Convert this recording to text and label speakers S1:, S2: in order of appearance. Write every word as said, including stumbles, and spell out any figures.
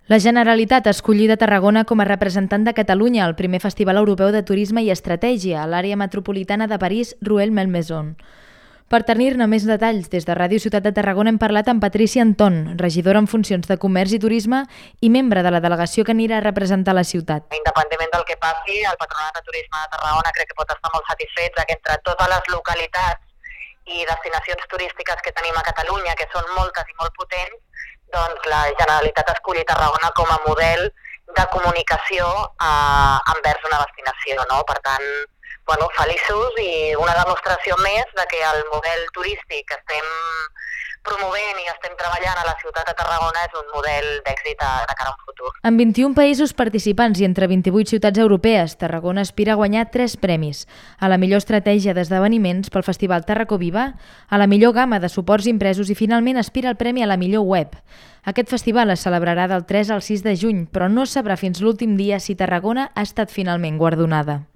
S1: La Generalitat ha escollit a Tarragona com a representant de Catalunya al primer Festival Europeu de Turisme i Estratègia a l'àrea metropolitana de París Rueil-Malmaison. Per tenir-ne més detalls, des de Ràdio Ciutat de Tarragona hem parlat amb Patrícia Anton, regidora en funcions de Comerç i Turisme i membre de la delegació que anirà a representar la ciutat.
S2: Independentment del que passi, el Patronat de Turisme de Tarragona crec que pot estar molt satisfet que entre totes les localitats i destinacions turístiques que tenim a Catalunya, que són moltes i molt potents, doncs la Generalitat ha escollit Tarragona com a model de comunicació eh, envers una destinació, no? Per tant, bueno, feliços i una demostració més de que el model turístic que estem promovent i estem treballant a la ciutat de Tarragona és un model d'èxit de cara a un futur.
S1: En vint-i-un països participants i entre vint-i-vuit ciutats europees, Tarragona aspira a guanyar tres premis: a la millor estratègia d'esdeveniments pel Festival Tarraco Viva, a la millor gamma de suports impresos i finalment aspira al premi a la millor web. Aquest festival es celebrarà del tres al sis de juny, però no es sabrà fins l'últim dia si Tarragona ha estat finalment guardonada.